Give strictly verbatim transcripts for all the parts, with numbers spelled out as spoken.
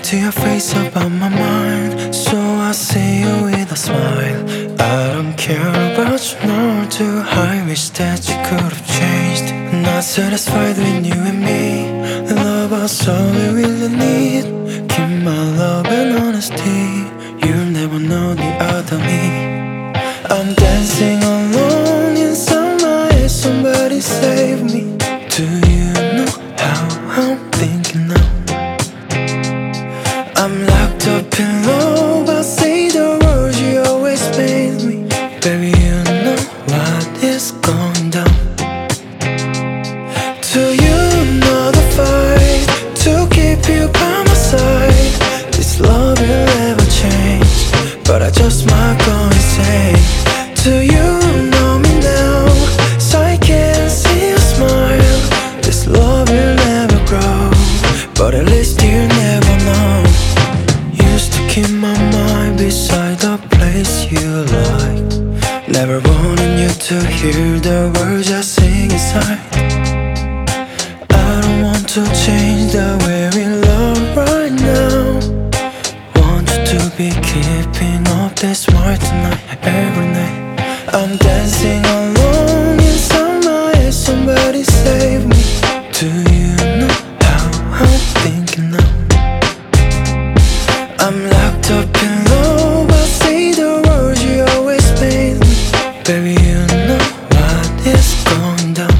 to your face about my mind, so I see you with a smile. I don't care about you nor do I wish that you could have changed. Not satisfied with you and me, love us all we really need. Keep my love and honesty, you'll never know the other me. I'm dancing alone inside my head, somebody save me. Do you know how I'm thinking now? I'm locked up in love, I say the words you always made me. Baby, you know what is going down. Do you know the fight to keep you by my side? This love will never change, but I just might go insane. Do you know me now, so I can see you smile? This love will never grow, but at least you never know. Used to keep my mind beside the place you like, never wanted you to hear the words I sing inside. I don't want to change the way we love right now. Want you to be keeping up this smart tonight, every night. I'm dancing alone inside my head, somebody save me. Do you know how I'm thinking now? I'm locked up in love, I say the words you always made me. Baby, you know what is going down.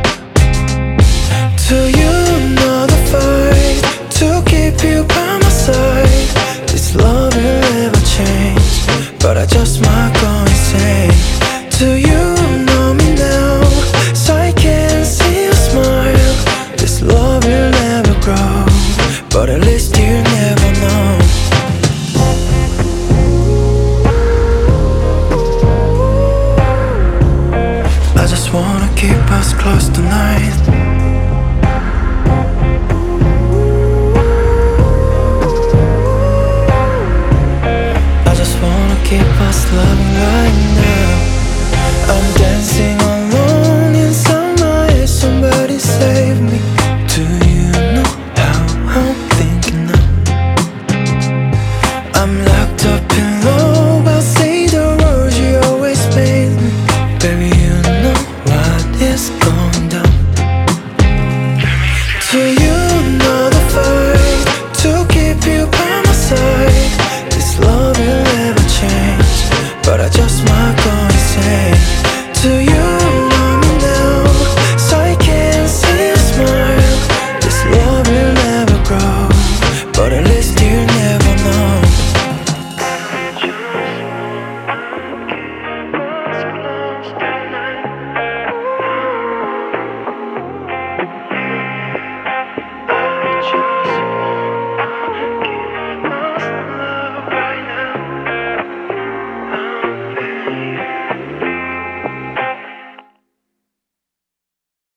Do you know the fight to keep you by my side? This love will never change, but I just might go insane. Do you know me now, so I can see you smile? This love will never grow, but at least you never know. I just wanna keep us close tonight. I just wanna keep us loving right now. I'm dancing alone inside my head, somebody save me. Do you know how I'm thinking now? I'm locked up in love, I say the words you always made me. Baby, you know what is going down. Do you know the fight to keep you by my side? This love will never change, but I just might go insane. Do you know me now, so I can see you smile? This love will never grow,